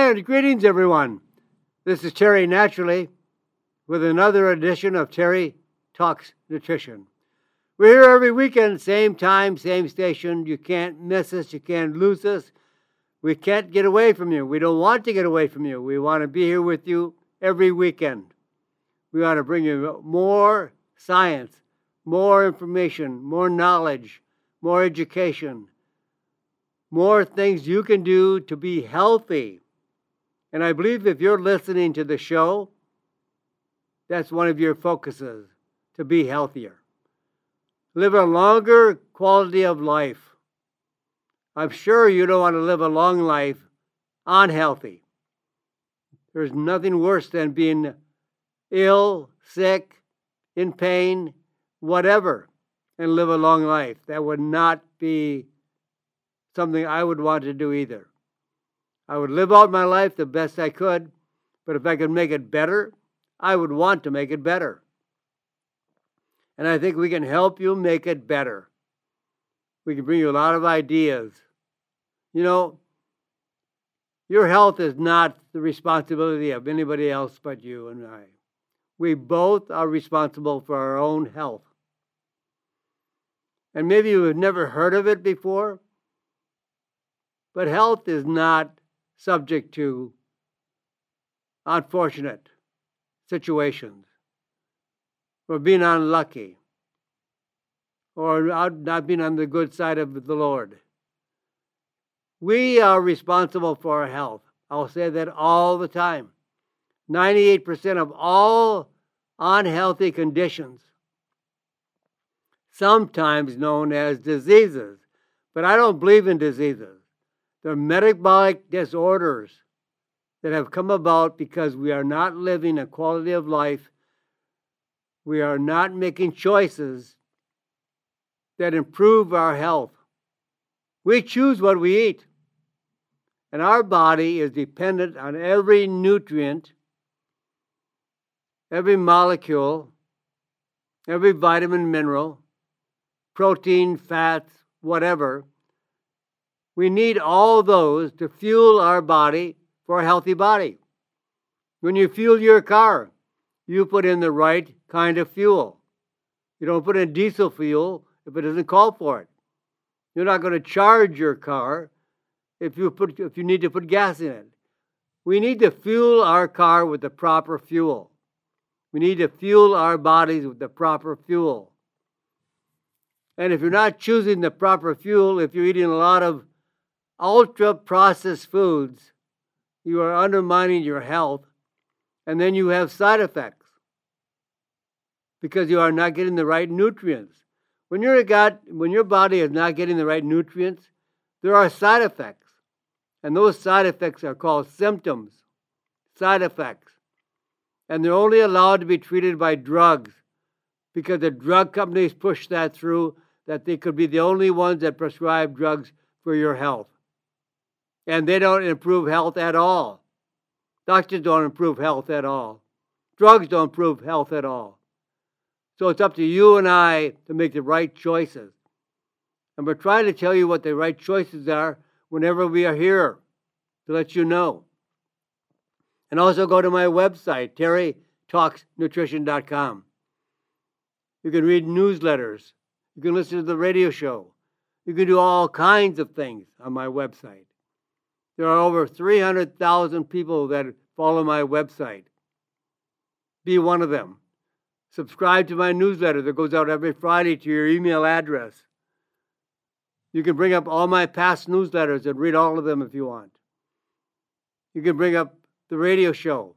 And greetings, everyone. This is Terry Naturally with another edition of Terry Talks Nutrition. We're here every weekend, same time, same station. You can't miss us. You can't lose us. We can't get away from you. We don't want to get away from you. We want to be here with you every weekend. We want to bring you more science, more information, more knowledge, more education, more things you can do to be healthy. And I believe if you're listening to the show, that's one of your focuses, to be healthier. Live a longer quality of life. I'm sure you don't want to live a long life unhealthy. There's nothing worse than being ill, sick, in pain, whatever, and live a long life. That would not be something I would want to do either. I would live out my life the best I could, but if I could make it better, I would want to make it better. And I think we can help you make it better. We can bring you a lot of ideas. You know, your health is not the responsibility of anybody else but you and I. We both are responsible for our own health. And maybe you have never heard of it before, but health is not subject to unfortunate situations, or being unlucky, or not being on the good side of the Lord. We are responsible for our health. I'll say that all the time. 98% of all unhealthy conditions, sometimes known as diseases, but I don't believe in diseases. They're metabolic disorders that have come about because we are not living a quality of life. We are not making choices that improve our health. We choose what we eat. And our body is dependent on every nutrient, every molecule, every vitamin, mineral, protein, fats, whatever. We need all those to fuel our body for a healthy body. When you fuel your car, you put in the right kind of fuel. You don't put in diesel fuel if it doesn't call for it. You're not going to charge your car if you need to put gas in it. We need to fuel our car with the proper fuel. We need to fuel our bodies with the proper fuel. And if you're not choosing the proper fuel, if you're eating a lot of ultra-processed foods, you are undermining your health, and then you have side effects because you are not getting the right nutrients. When your body is not getting the right nutrients, there are side effects, and those side effects are called symptoms, side effects, and they're only allowed to be treated by drugs because the drug companies push that through, that they could be the only ones that prescribe drugs for your health. And they don't improve health at all. Doctors don't improve health at all. Drugs don't improve health at all. So it's up to you and I to make the right choices. And we're trying to tell you what the right choices are whenever we are here to let you know. And also go to my website, terrytalksnutrition.com. You can read newsletters. You can listen to the radio show. You can do all kinds of things on my website. There are over 300,000 people that follow my website. Be one of them. Subscribe to my newsletter that goes out every Friday to your email address. You can bring up all my past newsletters and read all of them if you want. You can bring up the radio show.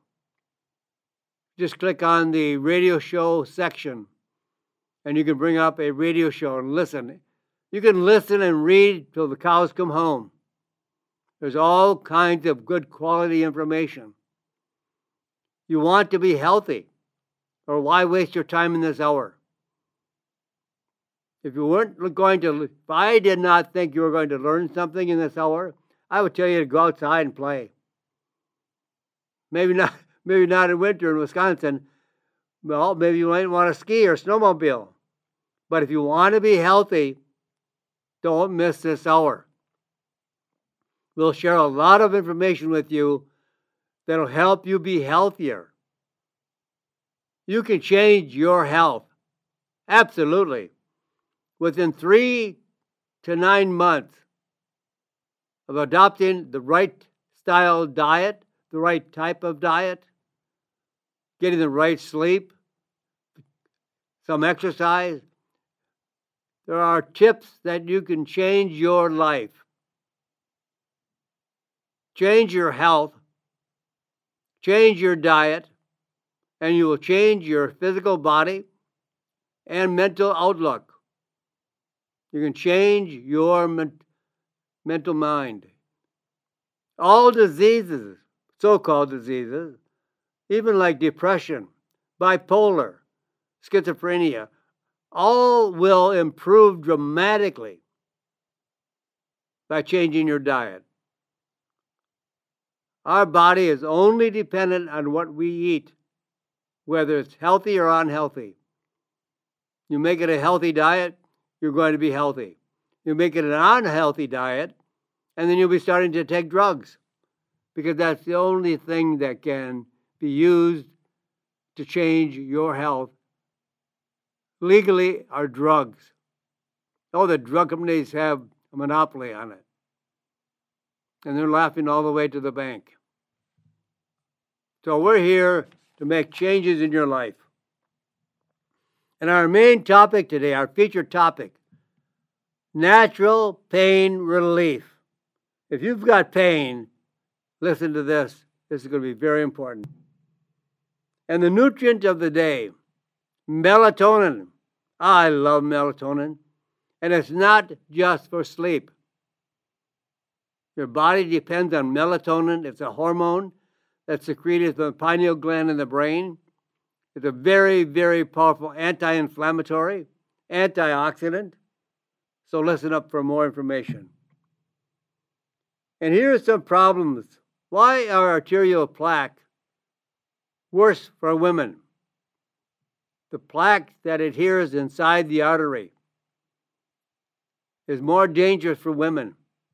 Just click on the radio show section, and you can bring up a radio show and listen. You can listen and read till the cows come home. There's all kinds of good quality information. You want to be healthy, or why waste your time in this hour? If I did not think you were going to learn something in this hour, I would tell you to go outside and play. Maybe not in winter in Wisconsin. Well, maybe you might want to ski or snowmobile. But if you want to be healthy, don't miss this hour. We'll share a lot of information with you that'll help you be healthier. You can change your health, absolutely, within 3 to 9 months of adopting the right style diet, the right type of diet, getting the right sleep, some exercise. There are tips that you can change your life. Change your health, change your diet, and you will change your physical body and mental outlook. You can change your mental mind. All diseases, so-called diseases, even like depression, bipolar, schizophrenia, all will improve dramatically by changing your diet. Our body is only dependent on what we eat, whether it's healthy or unhealthy. You make it a healthy diet, you're going to be healthy. You make it an unhealthy diet, and then you'll be starting to take drugs, because that's the only thing that can be used to change your health. Legally are drugs. Oh, the drug companies have a monopoly on it. And they're laughing all the way to the bank. So we're here to make changes in your life. And our main topic today, our featured topic, natural pain relief. If you've got pain, listen to this. This is going to be very important. And the nutrient of the day, melatonin. I love melatonin. And it's not just for sleep. Your body depends on melatonin. It's a hormone that's secreted from the pineal gland in the brain. It's a very, very powerful anti-inflammatory, antioxidant. So listen up for more information. And here are some problems. Why are arterial plaque worse for women? The plaque that adheres inside the artery is more dangerous for women.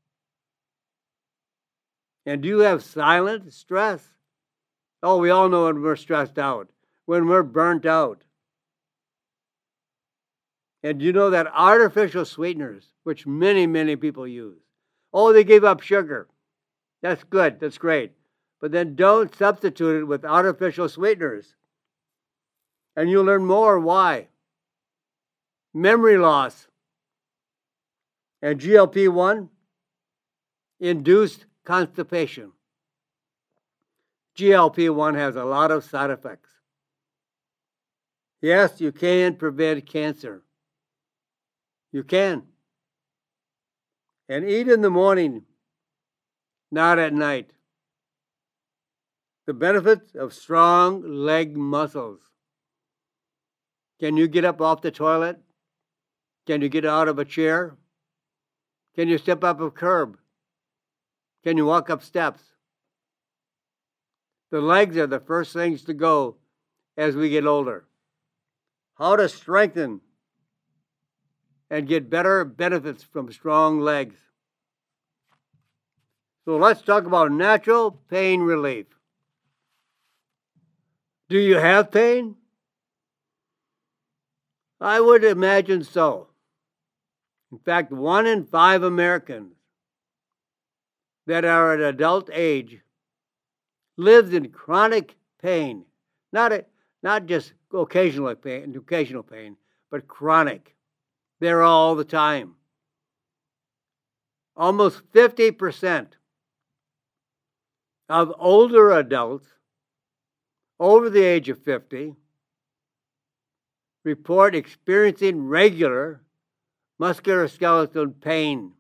And do you have silent stress? Oh, we all know when we're stressed out, when we're burnt out. And you know that artificial sweeteners, which many, many people use, oh, they gave up sugar. That's good, that's great. But then don't substitute it with artificial sweeteners. And you'll learn more why. Memory loss and GLP-1 induced constipation. GLP-1 has a lot of side effects. Yes, you can prevent cancer. You can. And eat in the morning, not at night. The benefits of strong leg muscles. Can you get up off the toilet? Can you get out of a chair? Can you step up a curb? Can you walk up steps? The legs are the first things to go as we get older. How to strengthen and get better benefits from strong legs. So let's talk about natural pain relief. Do you have pain? I would imagine so. In fact, 1 in 5 Americans that are at adult age lives in chronic pain. Not just occasional pain, but chronic. They're all the time. Almost 50% of older adults over the age of 50 report experiencing regular musculoskeletal pain.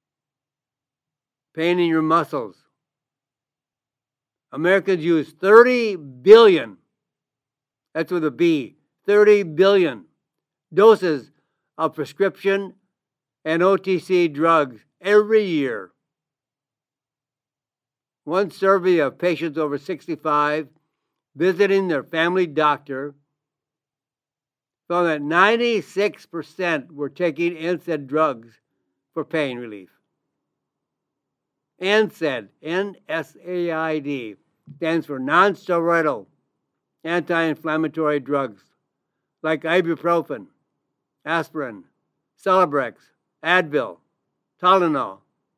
Pain in your muscles. Americans use 30 billion, that's with a B, 30 billion doses of prescription and OTC drugs every year. One survey of patients over 65 visiting their family doctor found that 96% were taking NSAID drugs for pain relief. NSAID, N-S-A-I-D. stands for non-steroidal anti-inflammatory drugs like ibuprofen, aspirin, Celebrex, Advil, Tylenol.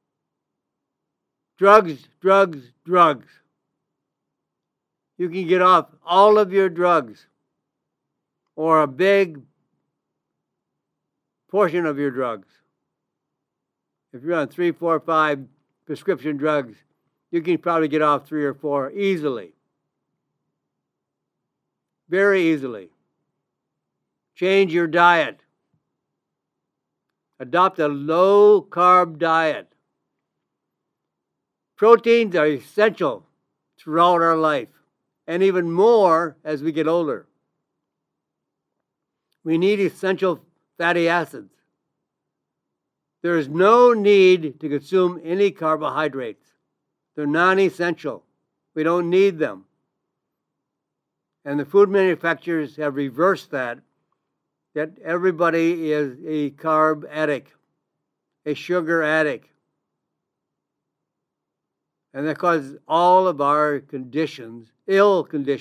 Drugs, drugs, drugs. You can get off all of your drugs or a big portion of your drugs. If you're on 3, 4, 5 prescription drugs, you can probably get off 3 or 4 easily. Very easily. Change your diet. Adopt a low-carb diet. Proteins are essential throughout our life, and even more as we get older. We need essential fatty acids. There is no need to consume any carbohydrates. They're non-essential. We don't need them. And the food manufacturers have reversed that everybody is a carb addict, a sugar addict. And that causes all of our conditions, ill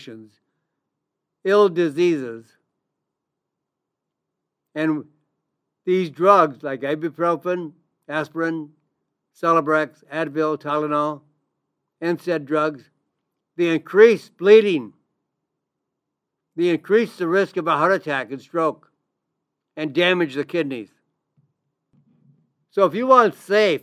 diseases. And these drugs like ibuprofen, aspirin, Celebrex, Advil, Tylenol, NSAID drugs, they increase bleeding. They increase the risk of a heart attack and stroke and damage the kidneys. So if you want safe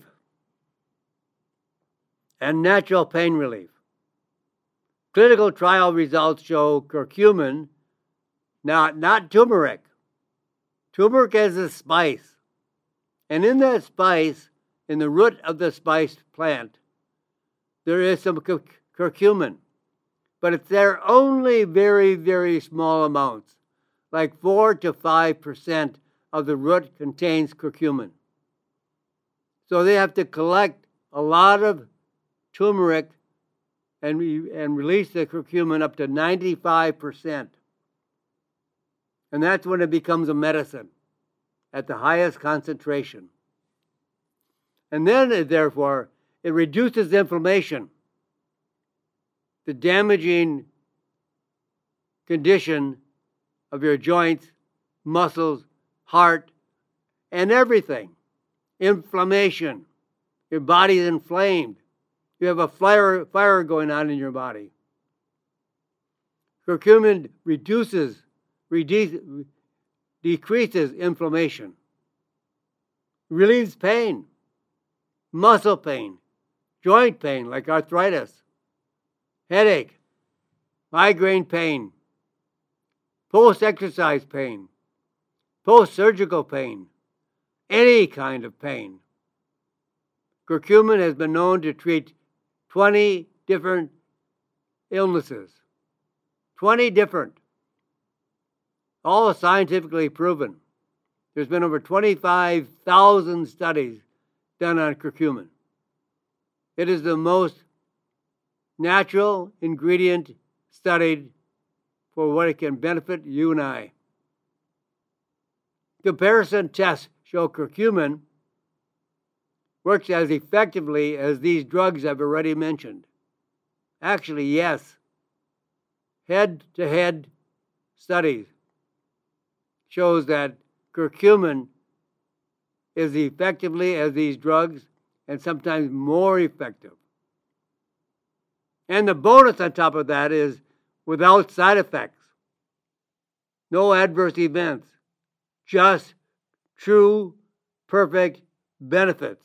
and natural pain relief, clinical trial results show curcumin, not turmeric. Turmeric is a spice. And in that spice, in the root of the spice plant, there is some curcumin. But it's there only very, very small amounts. Like 4 to 5% of the root contains curcumin. So they have to collect a lot of turmeric and release the curcumin up to 95%. And that's when it becomes a medicine at the highest concentration. And then, therefore, it reduces inflammation, the damaging condition of your joints, muscles, heart, and everything. Inflammation. Your body is inflamed. You have a fire going on in your body. Curcumin decreases inflammation, relieves pain, muscle pain, joint pain like arthritis, headache, migraine pain, post-exercise pain, post-surgical pain, any kind of pain. Curcumin has been known to treat 20 different illnesses. 20 different. All scientifically proven. There's been over 25,000 studies done on curcumin. It is the most natural ingredient studied for what it can benefit you and I. Comparison tests show curcumin works as effectively as these drugs I've already mentioned. Actually, yes. Head-to-head studies shows that curcumin is effectively as these drugs and sometimes more effective. And the bonus on top of that is without side effects. No adverse events. Just true, perfect benefits.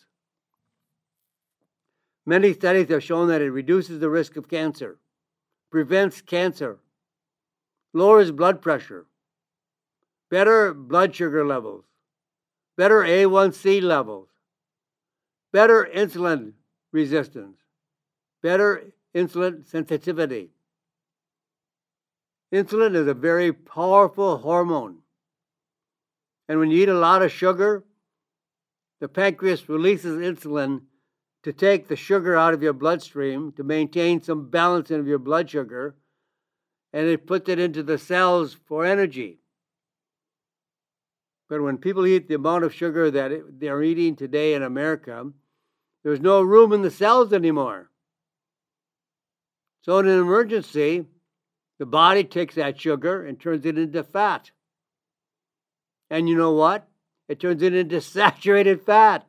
Many studies have shown that it reduces the risk of cancer, prevents cancer, lowers blood pressure, better blood sugar levels, better A1C levels, better insulin resistance, better insulin sensitivity. Insulin is a very powerful hormone. And when you eat a lot of sugar, the pancreas releases insulin to take the sugar out of your bloodstream, to maintain some balance in your blood sugar, and it puts it into the cells for energy. But when people eat the amount of sugar that they're eating today in America, there's no room in the cells anymore. So in an emergency, the body takes that sugar and turns it into fat. And you know what? It turns it into saturated fat.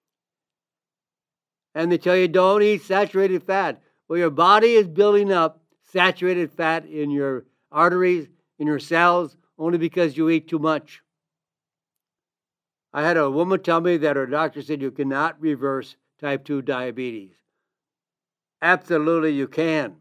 And they tell you don't eat saturated fat. Well, your body is building up saturated fat in your arteries, in your cells, only because you eat too much. I had a woman tell me that her doctor said you cannot reverse type 2 diabetes. Absolutely you can.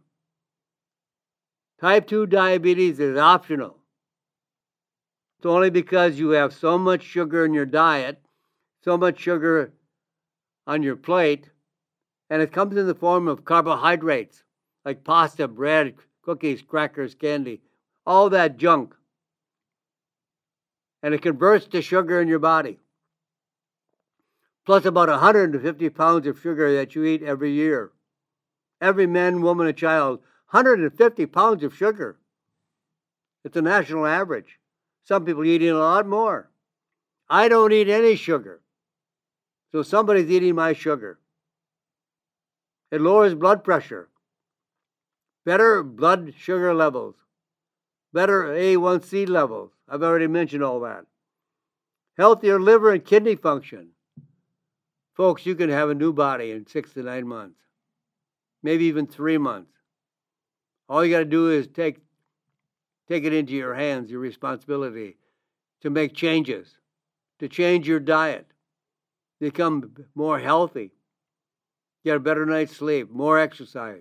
Type 2 diabetes is optional. It's only because you have so much sugar in your diet, so much sugar on your plate, and it comes in the form of carbohydrates, like pasta, bread, cookies, crackers, candy, all that junk. And it converts to sugar in your body. Plus about 150 pounds of sugar that you eat every year. Every man, woman, and child, 150 pounds of sugar. It's a national average. Some people eating a lot more. I don't eat any sugar. So somebody's eating my sugar. It lowers blood pressure. Better blood sugar levels. Better A1C levels. I've already mentioned all that. Healthier liver and kidney function. Folks, you can have a new body in 6 to 9 months. Maybe even 3 months. All you got to do is take it into your hands, your responsibility, to make changes, to change your diet, become more healthy, get a better night's sleep, more exercise.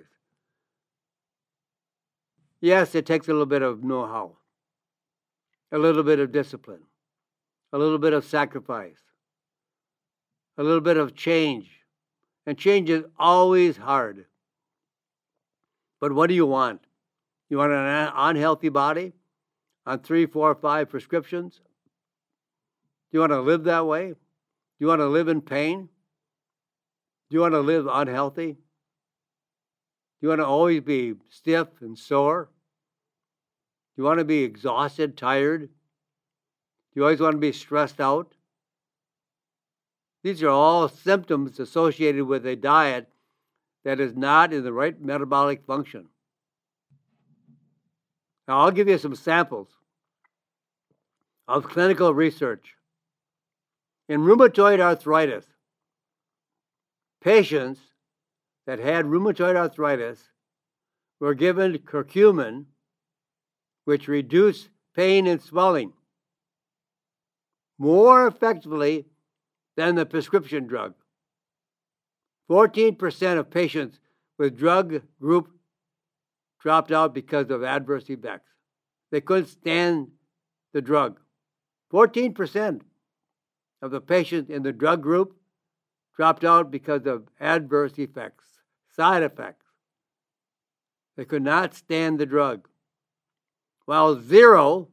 Yes, it takes a little bit of know-how, a little bit of discipline, a little bit of sacrifice, a little bit of change. And change is always hard. But what do you want? You want an unhealthy body on 3, 4, 5 prescriptions? Do you want to live that way? Do you want to live in pain? Do you want to live unhealthy? Do you want to always be stiff and sore? Do you want to be exhausted, tired? Do you always want to be stressed out? These are all symptoms associated with a diet that is not in the right metabolic function. Now, I'll give you some samples of clinical research. In rheumatoid arthritis, patients that had rheumatoid arthritis were given curcumin, which reduced pain and swelling more effectively than the prescription drug. 14% of patients with drug group dropped out because of adverse effects. They couldn't stand the drug. 14% of the patients in the drug group dropped out because of adverse effects, side effects. They could not stand the drug. While 0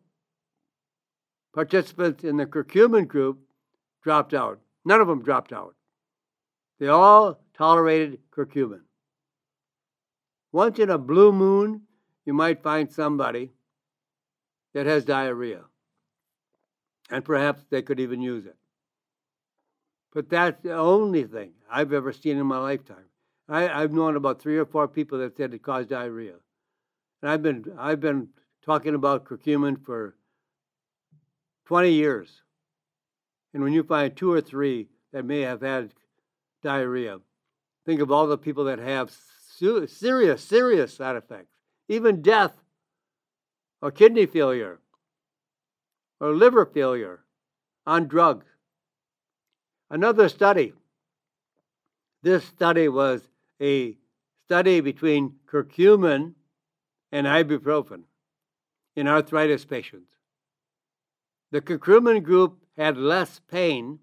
participants in the curcumin group dropped out. None of them dropped out. They all tolerated curcumin. Once in a blue moon, you might find somebody that has diarrhea. And perhaps they could even use it. But that's the only thing I've ever seen in my lifetime. I've known about 3 or 4 people that said it caused diarrhea. And I've been talking about curcumin for 20 years. And when you find 2 or 3 that may have had diarrhea, think of all the people that have serious side effects, even death, or kidney failure, or liver failure on drugs. Another study. This study was a study between curcumin and ibuprofen in arthritis patients. The curcumin group had less pain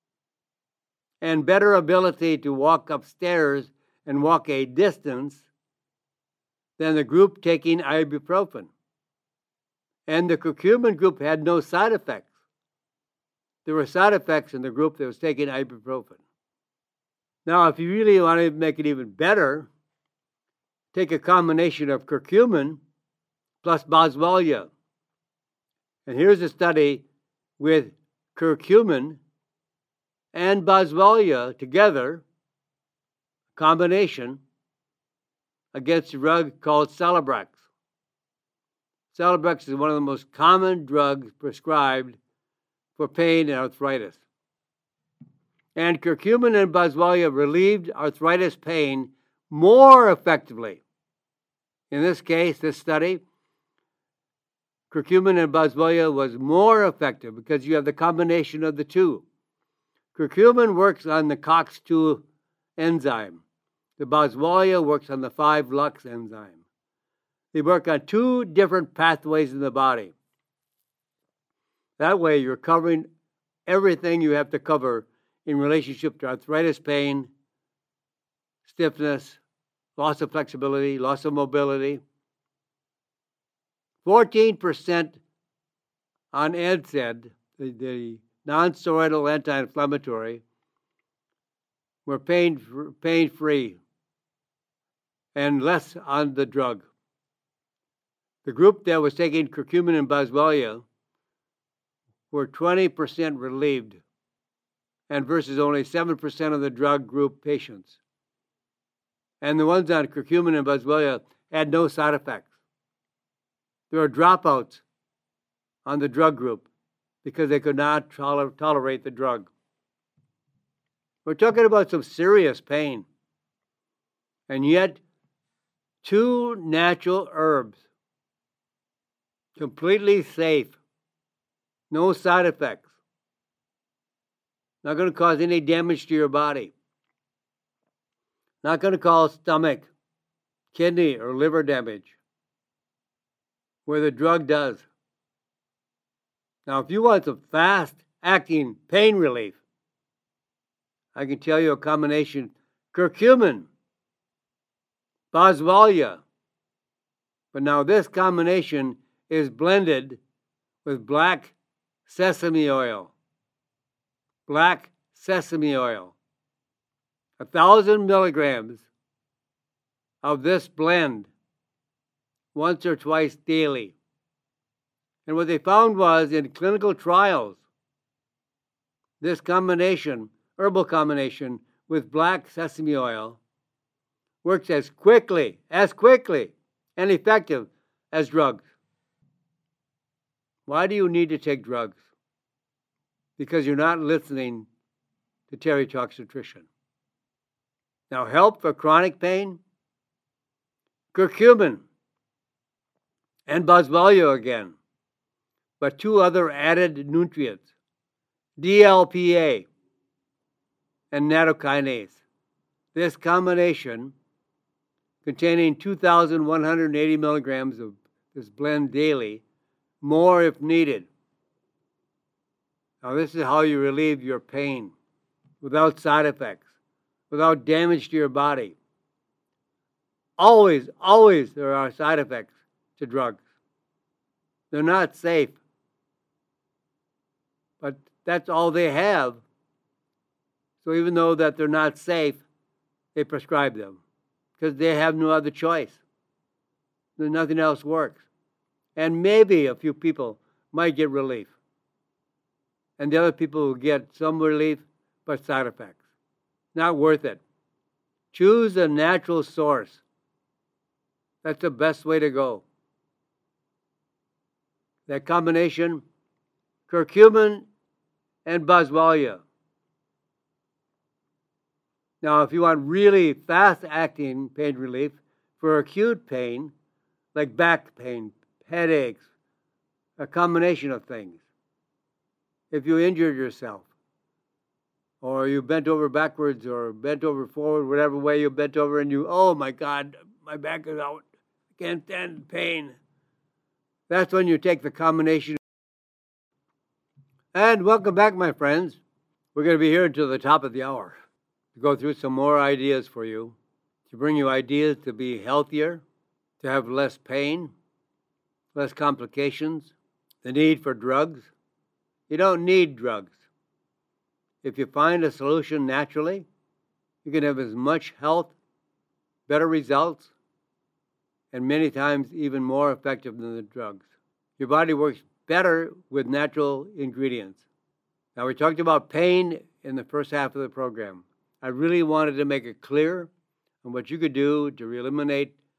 and better ability to walk upstairs and walk a distance than the group taking ibuprofen. And the curcumin group had no side effects. There were side effects in the group that was taking ibuprofen. Now, if you really want to make it even better, take a combination of curcumin plus boswellia. And here's a study with curcumin and boswellia together, combination, against a drug called Celebrex. Celebrex is one of the most common drugs prescribed for pain and arthritis. And curcumin and boswellia relieved arthritis pain more effectively. In this case, this study, curcumin and boswellia was more effective because you have the combination of the two. Curcumin works on the COX-2 enzyme. The boswellia works on the 5-LUX enzyme. They work on two different pathways in the body. That way, you're covering everything you have to cover in relationship to arthritis pain, stiffness, loss of flexibility, loss of mobility. 14% on NSAID, the non-steroidal anti-inflammatory, were pain-free and less on the drug. The group that was taking curcumin and boswellia were 20% relieved, and versus only 7% of the drug group patients. And the ones on curcumin and boswellia had no side effects. There were dropouts on the drug group because they could not tolerate the drug. We're talking about some serious pain. And yet, two natural herbs, completely safe, no side effects, not going to cause any damage to your body, not going to cause stomach, kidney, or liver damage, where the drug does. Now, if you want some fast-acting pain relief, I can tell you a combination: curcumin, boswellia. But now this combination is blended with black sesame oil. Black sesame oil. 1,000 milligrams of this blend once or twice daily. And what they found was in clinical trials, this combination, herbal combination with black sesame oil, works as quickly and effective as drugs. Why do you need to take drugs? Because you're not listening to Terry Talks Nutrition. Now, help for chronic pain? Curcumin and boswellia again, but two other added nutrients, DLPA and nattokinase. This combination, containing 2,180 milligrams of this blend daily, more if needed. Now, this is how you relieve your pain without side effects, without damage to your body. Always there are side effects to drugs. They're not safe. But that's all they have. So even though that they're not safe, they prescribe them because they have no other choice. Nothing else works. And maybe a few people might get relief. And the other people will get some relief, but side effects. Not worth it. Choose a natural source. That's the best way to go. That combination, curcumin and boswellia. Now, if you want really fast-acting pain relief for acute pain, like back pain, headaches, a combination of things. If you injured yourself, or you bent over backwards, or bent over forward, whatever way you bent over, and you, oh my God, my back is out, I can't stand pain. That's when you take the combination. And welcome back, my friends. We're going to be here until the top of the hour to go through some more ideas for you, to bring you ideas to be healthier, to have less pain, less complications, the need for drugs. You don't need drugs. If you find a solution naturally, you can have as much health, better results, and many times even more effective than the drugs. Your body works better with natural ingredients. Now, we talked about pain in the first half of the program. I really wanted to make it clear on what you could do to eliminate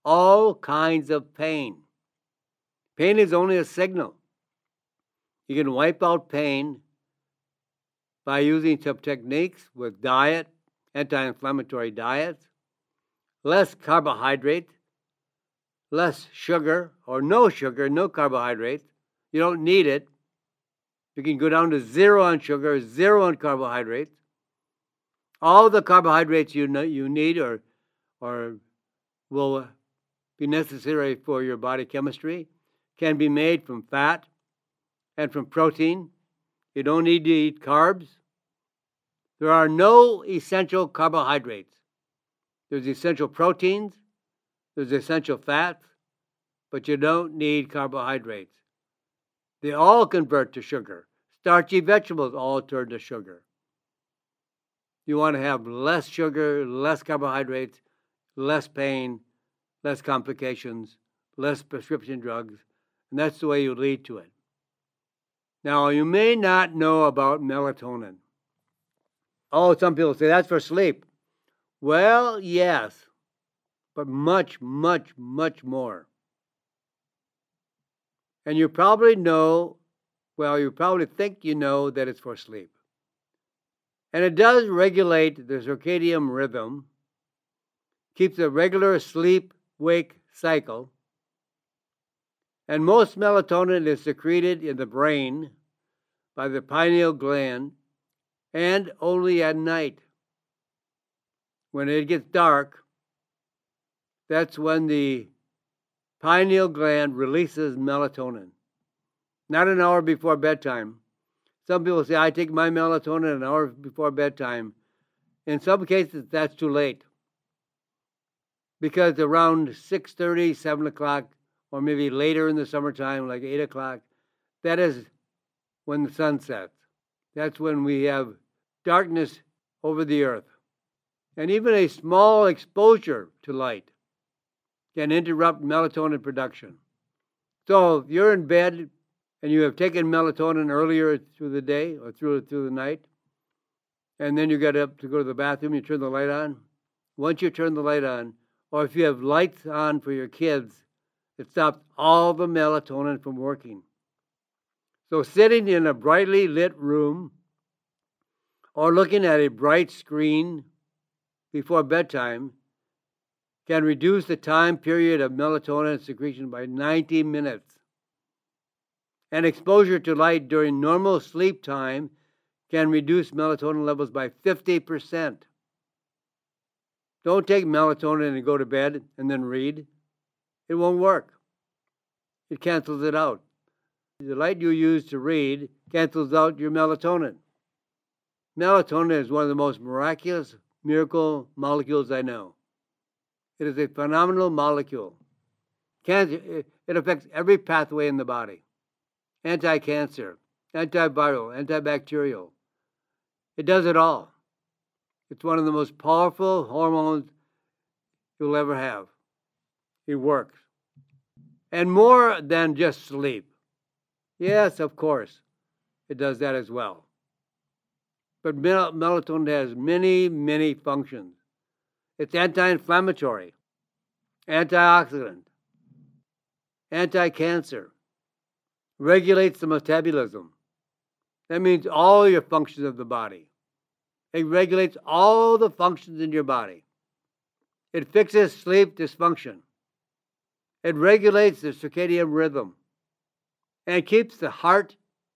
all kinds of pain. Pain is only a signal. You can wipe out pain by using some techniques with diet, anti-inflammatory diets, less carbohydrate, less sugar, or no sugar, no carbohydrates. You don't need it. You can go down to 0 on sugar, 0 on carbohydrates. All the carbohydrates you need or will be necessary for your body chemistry can be made from fat and from protein. You don't need to eat carbs. There are no essential carbohydrates. There's essential proteins, there's essential fats, but you don't need carbohydrates. They all convert to sugar. Starchy vegetables all turn to sugar. You want to have less sugar, less carbohydrates, less pain, less complications, less prescription drugs, and that's the way you lead to it. Now, you may not know about melatonin. Oh, some people say that's for sleep. Well, yes, but much, much, much more. And you probably know, you probably think you know that it's for sleep. And it does regulate the circadian rhythm, keeps a regular sleep-wake cycle, and most melatonin is secreted in the brain by the pineal gland and only at night. When it gets dark, that's when the pineal gland releases melatonin. Not an hour before bedtime. Some people say, I take my melatonin an hour before bedtime. In some cases, that's too late. Because around 6:30, 7 o'clock, or maybe later in the summertime, like 8 o'clock, that is when the sun sets. That's when we have darkness over the earth. And even a small exposure to light can interrupt melatonin production. So if you're in bed and you have taken melatonin earlier through the day or through the night, and then you get up to go to the bathroom, you turn the light on. Once you turn the light on, or if you have lights on for your kids, it stops all the melatonin from working. So sitting in a brightly lit room or looking at a bright screen before bedtime can reduce the time period of melatonin secretion by 90 minutes. And exposure to light during normal sleep time can reduce melatonin levels by 50%. Don't take melatonin and go to bed and then read. It won't work. It cancels it out. The light you use to read cancels out your melatonin. Melatonin is one of the most miraculous miracle molecules I know. It is a phenomenal molecule. It affects every pathway in the body. Anti-cancer, antiviral, antibacterial. It does it all. It's one of the most powerful hormones you'll ever have. It works. And more than just sleep. Yes, of course, it does that as well. But melatonin has many, many functions. It's anti-inflammatory, antioxidant, anti-cancer, regulates the metabolism. That means all your functions of the body. It regulates all the functions in your body. It fixes sleep dysfunction. It regulates the circadian rhythm and keeps the heart.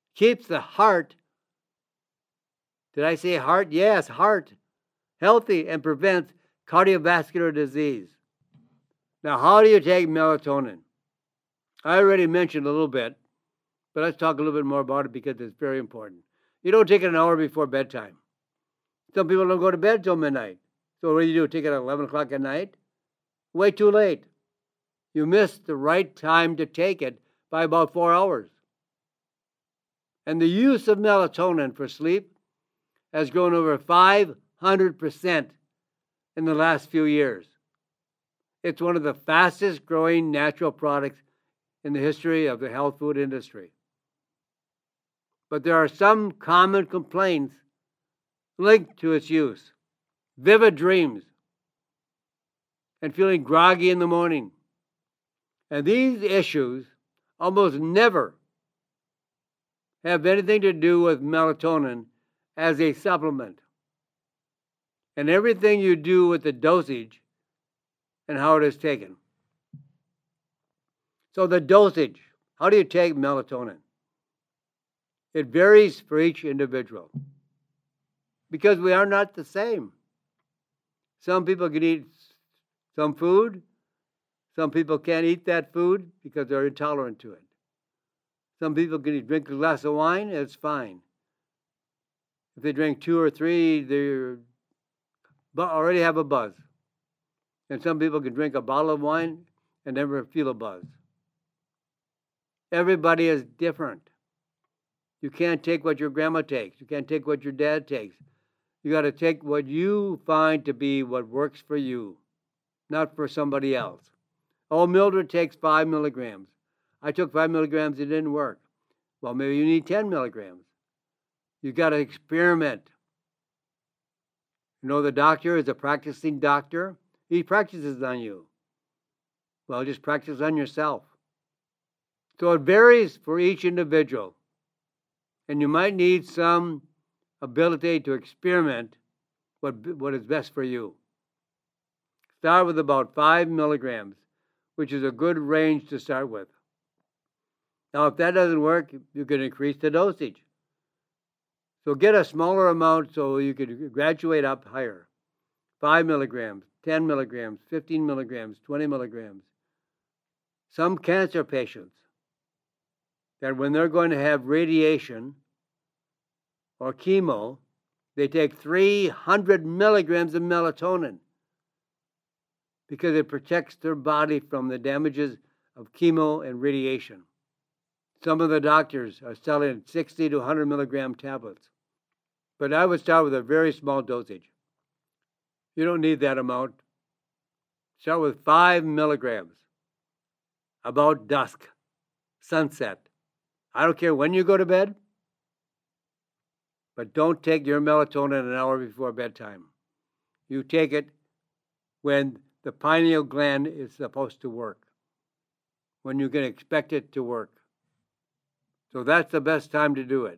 Did I say heart? Yes, heart. Healthy and prevents cardiovascular disease. Now, how do you take melatonin? I already mentioned a little bit, but let's talk a little bit more about it because it's very important. You don't take it an hour before bedtime. Some people don't go to bed till midnight. So what do? Take it at 11 o'clock at night? Way too late. You missed the right time to take it by about 4 hours. And the use of melatonin for sleep has grown over 500% in the last few years. It's one of the fastest growing natural products in the history of the health food industry. But there are some common complaints linked to its use. Vivid dreams and feeling groggy in the morning, And these issues almost never have anything to do with melatonin as a supplement. And everything you do with the dosage and how it is taken. So the dosage, how do you take melatonin? It varies for each individual because we are not the same. Some people can eat some food. Some people can't eat that food because they're intolerant to it. Some people can drink a glass of wine, it's fine. If they drink 2 or 3, they already have a buzz. And some people can drink a bottle of wine and never feel a buzz. Everybody is different. You can't take what your grandma takes. You can't take what your dad takes. You got to take what you find to be what works for you, not for somebody else. Oh, Mildred takes 5 milligrams. I took 5 milligrams, it didn't work. Well, maybe you need 10 milligrams. You got to experiment. You know, the doctor is a practicing doctor. He practices on you. Well, just practice on yourself. So it varies for each individual. And you might need some ability to experiment what is best for you. Start with about 5 milligrams, which is a good range to start with. Now, if that doesn't work, you can increase the dosage. So get a smaller amount so you can graduate up higher. 5 milligrams, 10 milligrams, 15 milligrams, 20 milligrams. Some cancer patients, that when they're going to have radiation or chemo, they take 300 milligrams of melatonin because it protects their body from the damages of chemo and radiation. Some of the doctors are selling 60 to 100 milligram tablets. But I would start with a very small dosage. You don't need that amount. Start with 5 milligrams about dusk, sunset. I don't care when you go to bed, but don't take your melatonin an hour before bedtime. You take it when the pineal gland is supposed to work, when you can expect it to work. So that's the best time to do it.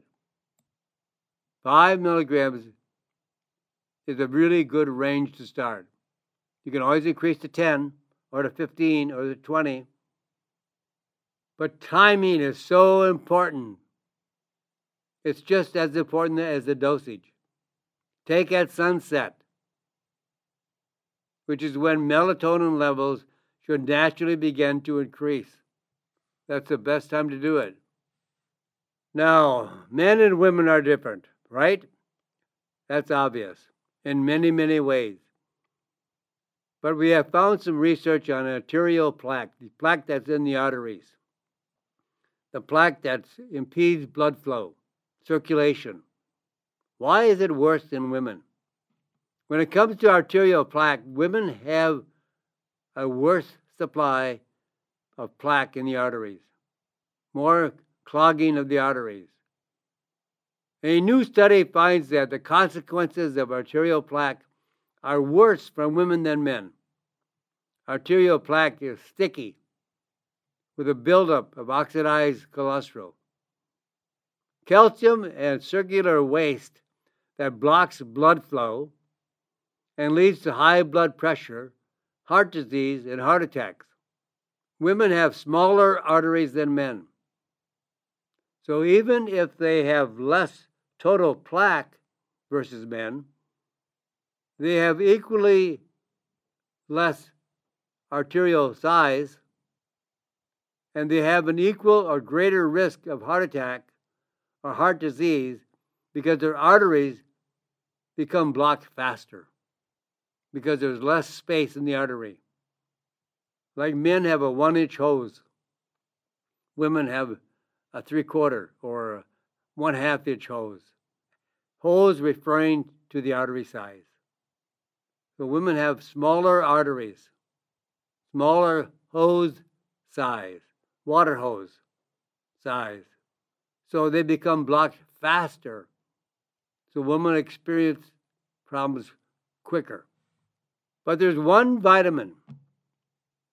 5 milligrams is a really good range to start. You can always increase to 10 or to 15 or to 20. But timing is so important. It's just as important as the dosage. Take at sunset, which is when melatonin levels should naturally begin to increase. That's the best time to do it. Now, men and women are different, right? That's obvious in many, many ways. But we have found some research on arterial plaque, the plaque that's in the arteries, the plaque that impedes blood flow, circulation. Why is it worse in women? When it comes to arterial plaque, women have a worse supply of plaque in the arteries, more clogging of the arteries. A new study finds that the consequences of arterial plaque are worse for women than men. Arterial plaque is sticky with a buildup of oxidized cholesterol. Calcium and circular waste that blocks blood flow and leads to high blood pressure, heart disease, and heart attacks. Women have smaller arteries than men. So even if they have less total plaque versus men, they have equally less arterial size, and they have an equal or greater risk of heart attack or heart disease because their arteries become blocked faster because there's less space in the artery. Like men have a 1-inch hose, women have a 3/4 or a 1/2 inch hose. Hose referring to the artery size. So women have smaller arteries, smaller hose size, water hose size. So they become blocked faster. So women experience problems quicker. But there's one vitamin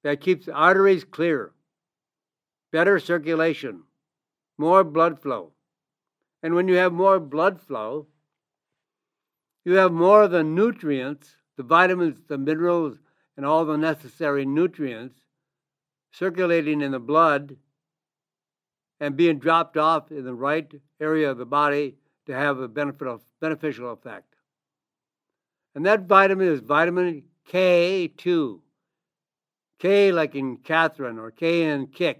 that keeps arteries clear, better circulation, more blood flow. And when you have more blood flow, you have more of the nutrients, the vitamins, the minerals, and all the necessary nutrients circulating in the blood and being dropped off in the right area of the body to have a beneficial effect. And that vitamin is vitamin K2. K like in Catherine or K in kick.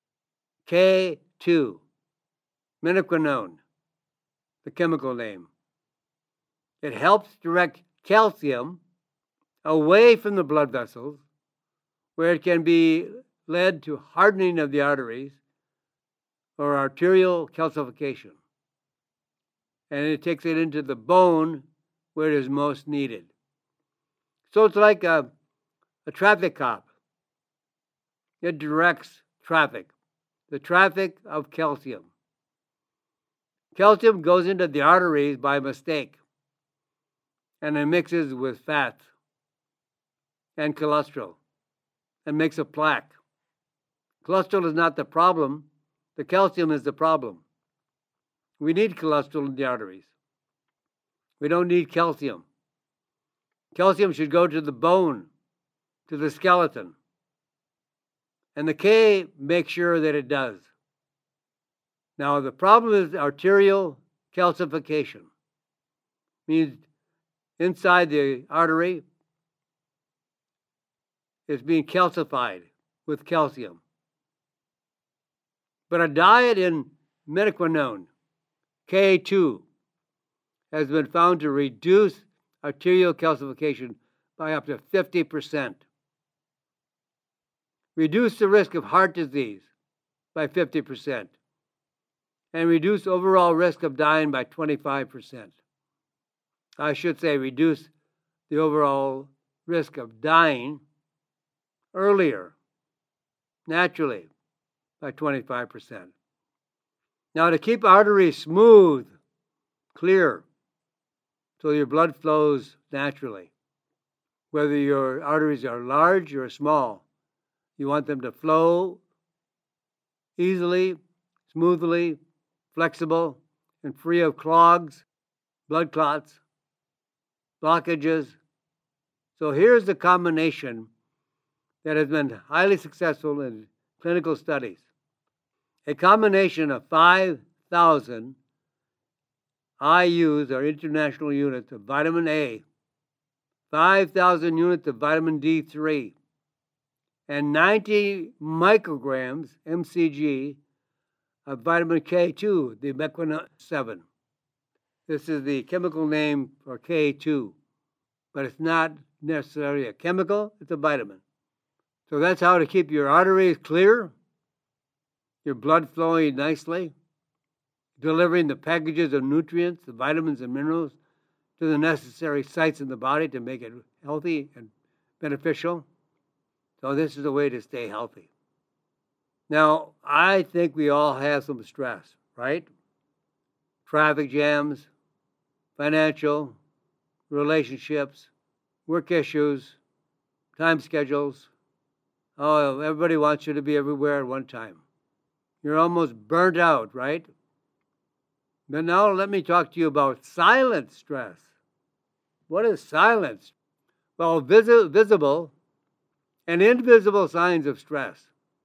K2. Menaquinone, the chemical name. It helps direct calcium away from the blood vessels where it can be led to hardening of the arteries or arterial calcification. And it takes it into the bone where it is most needed. So it's like a traffic cop. It directs traffic, the traffic of calcium. Calcium goes into the arteries by mistake, and it mixes with fat and cholesterol and makes a plaque. Cholesterol is not the problem. The calcium is the problem. We need cholesterol in the arteries. We don't need calcium. Calcium should go to the bone, to the skeleton. And the K makes sure that it does. Now, the problem is arterial calcification. Means inside the artery, it's being calcified with calcium. But a diet in menaquinone, K2, has been found to reduce arterial calcification by up to 50%. Reduce the risk of heart disease by 50%. And reduce overall risk of dying by 25%. I should say reduce the overall risk of dying earlier, naturally, by 25%. Now, to keep arteries smooth, clear, so your blood flows naturally, whether your arteries are large or small, you want them to flow easily, smoothly, flexible, and free of clogs, blood clots, blockages. So here's the combination that has been highly successful in clinical studies. A combination of 5,000 IUs, or international units, of vitamin A, 5,000 units of vitamin D3, and 90 micrograms, mcg, of vitamin K2, the mequinone 7. This is the chemical name for K2, but it's not necessarily a chemical, it's a vitamin. So that's how to keep your arteries clear, your blood flowing nicely, delivering the packages of nutrients, the vitamins and minerals, to the necessary sites in the body to make it healthy and beneficial. So this is a way to stay healthy. Now, I think we all have some stress, right? Traffic jams, financial, relationships, work issues, time schedules. Oh, everybody wants you to be everywhere at one time. You're almost burnt out, right? But now let me talk to you about silent stress. What is silence? Well, visible and invisible signs of stress.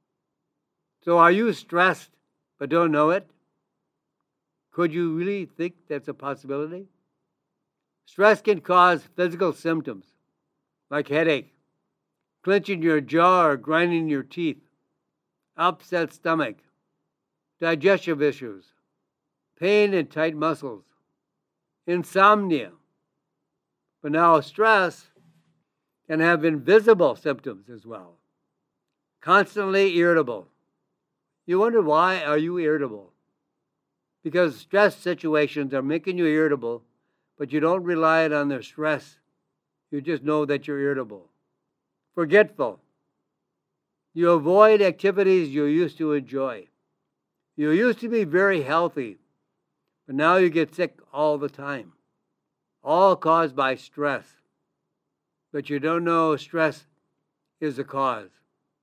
So are you stressed but don't know it? Could you really think that's a possibility? Stress can cause physical symptoms like headache, clenching your jaw or grinding your teeth, upset stomach, digestive issues, pain in tight muscles, insomnia. But now stress can have invisible symptoms as well. Constantly irritable. You wonder, why are you irritable? Because stress situations are making you irritable, but you don't rely on their stress. You just know that you're irritable. Forgetful. You avoid activities you used to enjoy. You used to be very healthy, but now you get sick all the time. All caused by stress. But you don't know stress is the cause.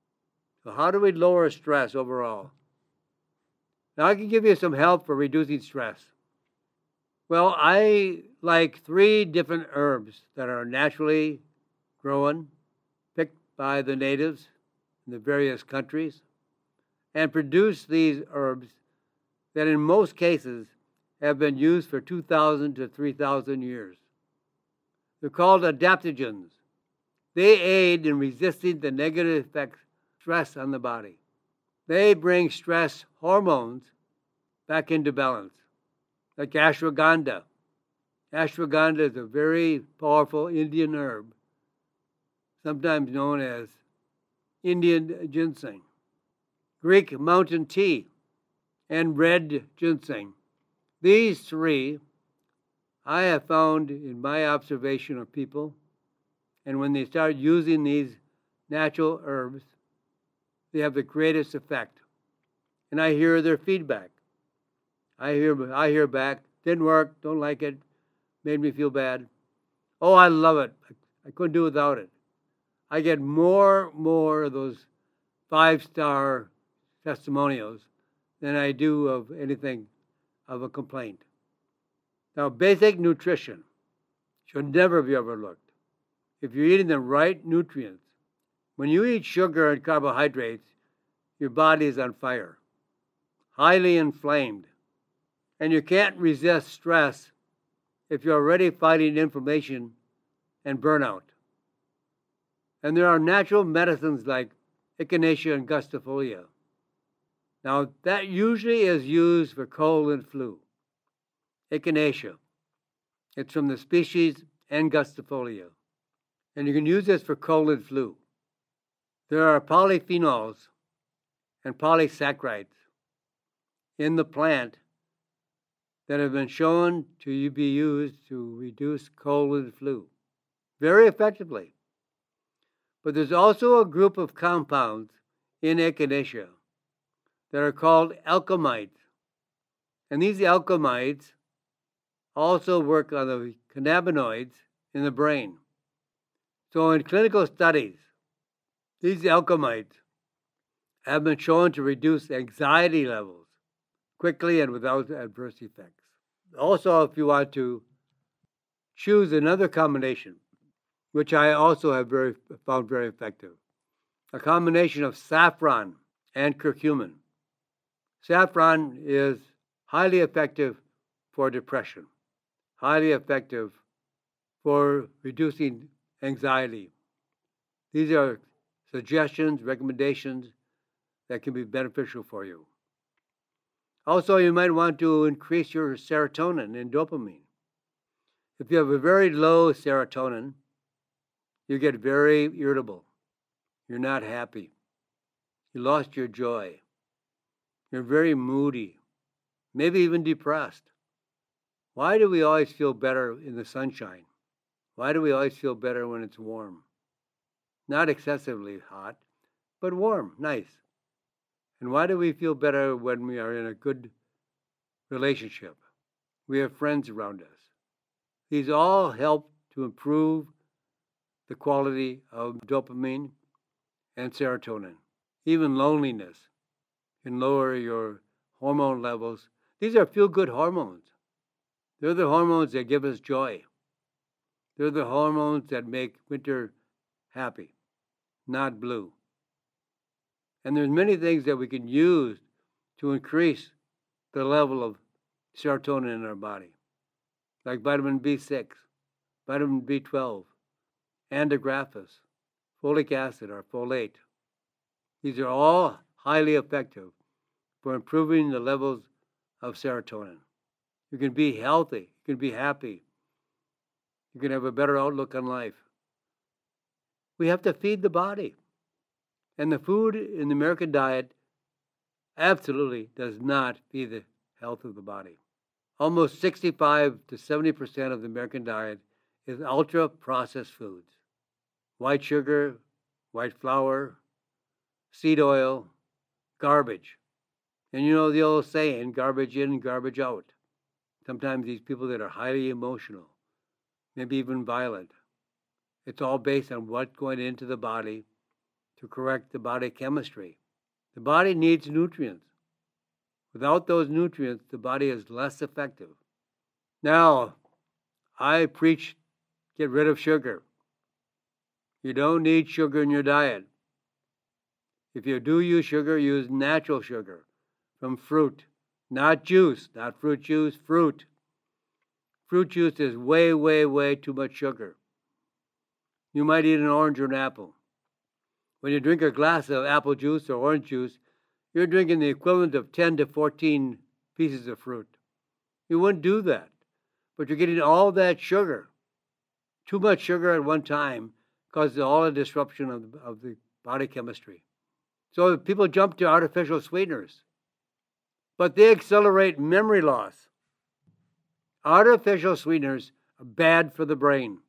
So how do we lower stress overall? Now I can give you some help for reducing stress. Well, I like 3 different herbs that are naturally grown, picked by the natives in the various countries, and produce these herbs that in most cases have been used for 2,000 to 3,000 years. They're called adaptogens. They aid in resisting the negative effects of stress on the body. They bring stress hormones back into balance, like ashwagandha. Ashwagandha is a very powerful Indian herb, sometimes known as Indian ginseng, Greek mountain tea, and red ginseng. These 3 I have found in my observation of people, and when they start using these natural herbs, they have the greatest effect. And I hear their feedback. I hear back, didn't work, don't like it, made me feel bad. Oh, I love it. I couldn't do without it. I get more of those 5-star testimonials than I do of anything of a complaint. Now, basic nutrition should never be overlooked. If you're eating the right nutrients, when you eat sugar and carbohydrates, your body is on fire, highly inflamed, and you can't resist stress if you're already fighting inflammation and burnout. And there are natural medicines like echinacea and gustifolia. Now, that usually is used for cold and flu. Echinacea. It's from the species Angustifolia. And you can use this for cold and flu. There are polyphenols and polysaccharides in the plant that have been shown to be used to reduce cold and flu very effectively. But there's also a group of compounds in echinacea that are called alkamides. And these alkamides also work on the cannabinoids in the brain. So in clinical studies, these alkamides have been shown to reduce anxiety levels quickly and without adverse effects. Also, if you want to choose another combination, which I also have found very effective, a combination of saffron and curcumin. Saffron is highly effective for depression, highly effective for reducing anxiety. These are suggestions, recommendations that can be beneficial for you. Also, you might want to increase your serotonin and dopamine. If you have a very low serotonin, you get very irritable. You're not happy. You lost your joy. You're very moody, maybe even depressed. Why do we always feel better in the sunshine? Why do we always feel better when it's warm? Not excessively hot, but warm, nice. And why do we feel better when we are in a good relationship? We have friends around us. These all help to improve the quality of dopamine and serotonin. Even loneliness can lower your hormone levels. These are feel-good hormones. They're the hormones that give us joy. They're the hormones that make winter happy, not blue. And there's many things that we can use to increase the level of serotonin in our body, like vitamin B6, vitamin B12, antigraphis, folic acid or folate. These are all highly effective for improving the levels of serotonin. You can be healthy, you can be happy, you can have a better outlook on life. We have to feed the body. And the food in the American diet absolutely does not feed the health of the body. Almost 65 to 70% of the American diet is ultra-processed foods. White sugar, white flour, seed oil, garbage. And you know the old saying, garbage in, garbage out. Sometimes these people that are highly emotional, maybe even violent, it's all based on what's going into the body to correct the body chemistry. The body needs nutrients. Without those nutrients, the body is less effective. Now, I preach get rid of sugar. You don't need sugar in your diet. If you do use sugar, use natural sugar from fruit, not juice, not fruit juice, fruit. Fruit juice is way, way, way too much sugar. You might eat an orange or an apple. When you drink a glass of apple juice or orange juice, you're drinking the equivalent of 10 to 14 pieces of fruit. You wouldn't do that, but you're getting all that sugar. Too much sugar at one time causes all the disruption of the body chemistry. So people jump to artificial sweeteners, but they accelerate memory loss. Artificial sweeteners are bad for the brain.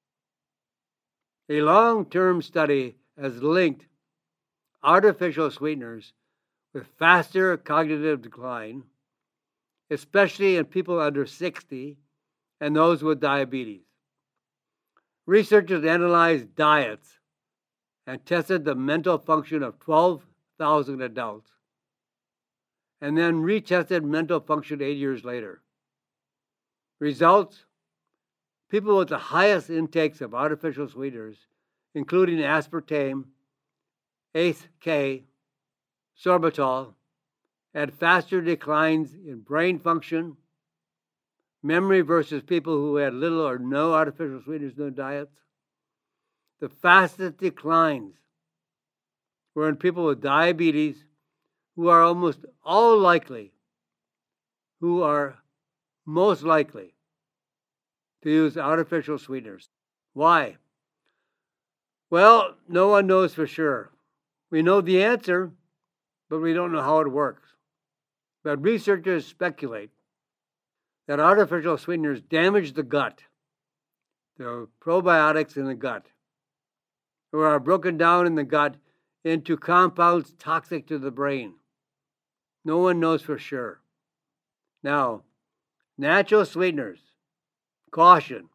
A long-term study has linked artificial sweeteners with faster cognitive decline, especially in people under 60 and those with diabetes. Researchers analyzed diets and tested the mental function of 12,000 adults, and then retested mental function 8 years later. Results: people with the highest intakes of artificial sweeteners, including aspartame, ACE-K, sorbitol, had faster declines in brain function, memory versus people who had little or no artificial sweeteners in their diets. The fastest declines were in people with diabetes, who are most likely to use artificial sweeteners. Why? Well, no one knows for sure. We know the answer, but we don't know how it works. But researchers speculate that artificial sweeteners damage the gut, the probiotics in the gut, or are broken down in the gut into compounds toxic to the brain. No one knows for sure. Now, natural sweeteners, caution,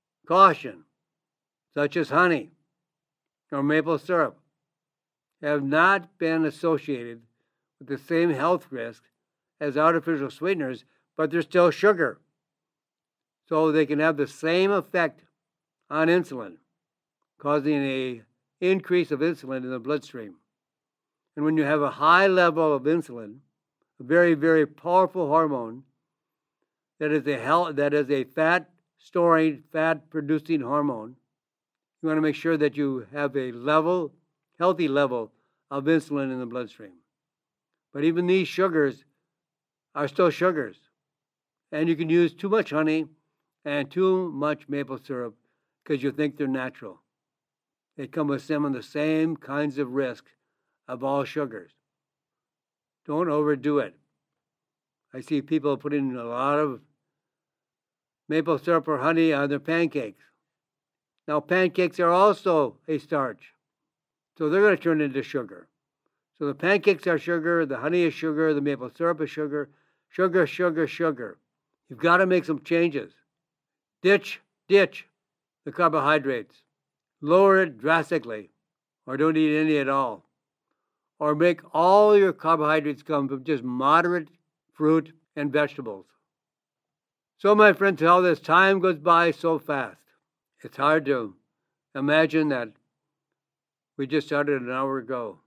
such as honey or maple syrup, have not been associated with the same health risks as artificial sweeteners, but they're still sugar. So they can have the same effect on insulin, causing an increase of insulin in the bloodstream. And when you have a high level of insulin, a very, very powerful hormone that is a fat-storing, fat-producing hormone, you want to make sure that you have a healthy level of insulin in the bloodstream. But even these sugars are still sugars. And you can use too much honey and too much maple syrup because you think they're natural. They come with some of the same kinds of risks of all sugars. Don't overdo it. I see people putting a lot of maple syrup or honey on their pancakes. Now, pancakes are also a starch, so they're going to turn into sugar. So the pancakes are sugar, the honey is sugar, the maple syrup is sugar, sugar. You've got to make some changes. Ditch the carbohydrates. Lower it drastically, or don't eat any at all. Or make all your carbohydrates come from just moderate fruit and vegetables. So, my friends, how this time goes by so fast. It's hard to imagine that we just started an hour ago.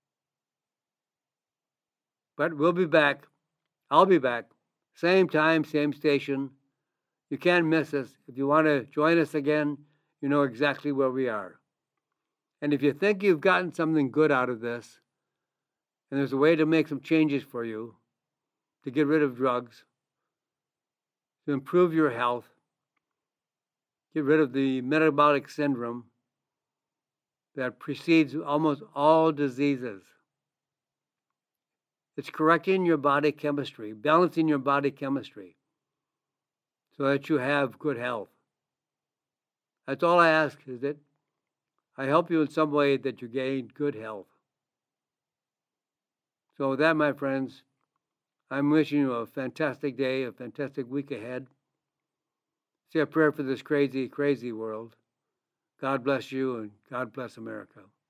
But we'll be back. I'll be back. Same time, same station. You can't miss us. If you want to join us again, you know exactly where we are. And if you think you've gotten something good out of this, and there's a way to make some changes for you, to get rid of drugs, to improve your health, get rid of the metabolic syndrome that precedes almost all diseases. It's correcting your body chemistry, balancing your body chemistry so that you have good health. That's all I ask, is that I help you in some way that you gain good health. So with that, my friends, I'm wishing you a fantastic day, a fantastic week ahead. Say a prayer for this crazy, crazy world. God bless you and God bless America.